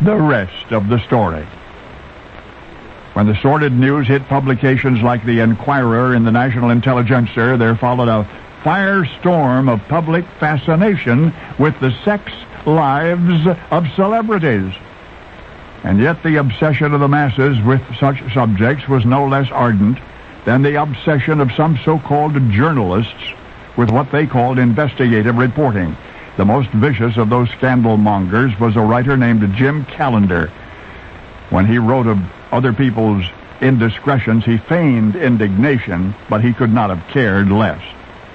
the rest of the story. When the sordid news hit publications like the Enquirer and the National Intelligencer, there followed a firestorm of public fascination with the sex lives of celebrities. And yet the obsession of the masses with such subjects was no less ardent than the obsession of some so-called journalists with what they called investigative reporting. The most vicious of those scandal mongers was a writer named Jim Callender. When he wrote of other people's indiscretions, he feigned indignation, but he could not have cared less.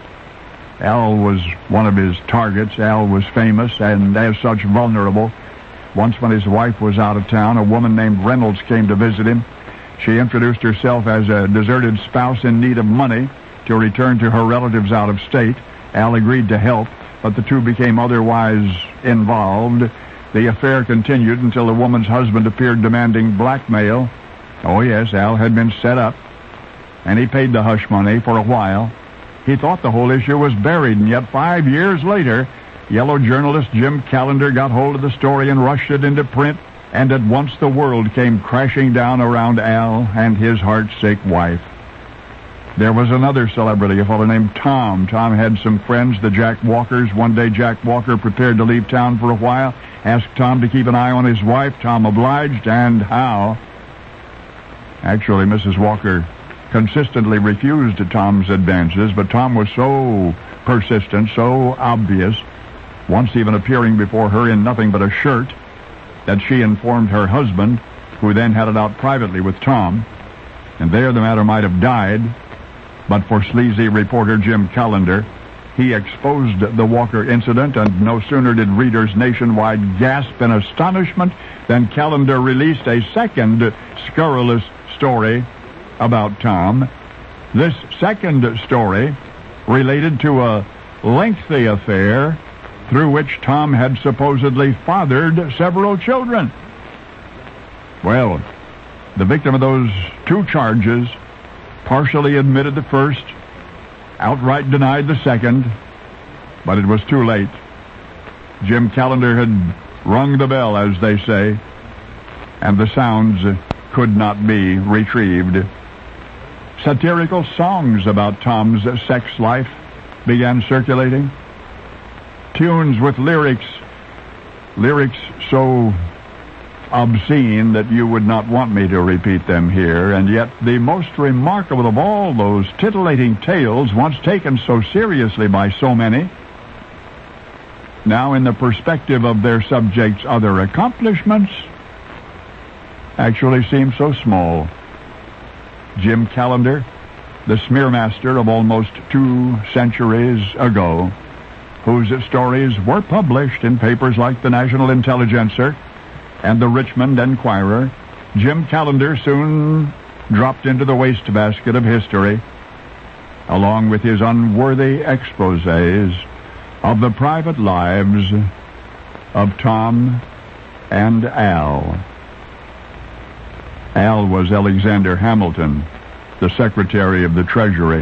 Al was one of his targets. Al was famous and as such vulnerable. Once when his wife was out of town, a woman named Reynolds came to visit him. She introduced herself as a deserted spouse in need of money to return to her relatives out of state. Al agreed to help, but the two became otherwise involved. The affair continued until the woman's husband appeared demanding blackmail. Oh yes, Al had been set up, and he paid the hush money for a while. He thought the whole issue was buried, and yet 5 years later, yellow journalist Jim Callender got hold of the story and rushed it into print, and at once the world came crashing down around Al and his heart-sick wife. There was another celebrity, a fellow named Tom. Tom had some friends, the Jack Walkers. One day Jack Walker, prepared to leave town for a while, asked Tom to keep an eye on his wife. Tom obliged, and how? Actually, Mrs. Walker consistently refused Tom's advances, but Tom was so persistent, so obvious, once even appearing before her in nothing but a shirt, that she informed her husband, who then had it out privately with Tom, and there the matter might have died, but for sleazy reporter Jim Callender. He exposed the Walker incident, and no sooner did readers nationwide gasp in astonishment than Callender released a second scurrilous story about Tom. This second story related to a lengthy affair through which Tom had supposedly fathered several children. Well, the victim of those two charges partially admitted the first, outright denied the second, but it was too late. Jim Callender had rung the bell, as they say, and the sounds could not be retrieved. Satirical songs about Tom's sex life began circulating. Tunes with lyrics so obscene that you would not want me to repeat them here, and yet the most remarkable of all those titillating tales, once taken so seriously by so many, now in the perspective of their subjects' other accomplishments, actually seem so small. Jim Callender, the smearmaster of almost 2 centuries ago, whose stories were published in papers like the National Intelligencer and the Richmond Enquirer, Jim Callender soon dropped into the wastebasket of history, along with his unworthy exposés of the private lives of Tom and Al. Al was Alexander Hamilton, the Secretary of the Treasury,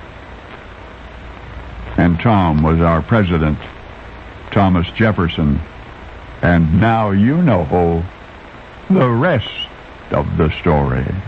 and Tom was our President, Thomas Jefferson. And now you know the rest of the story.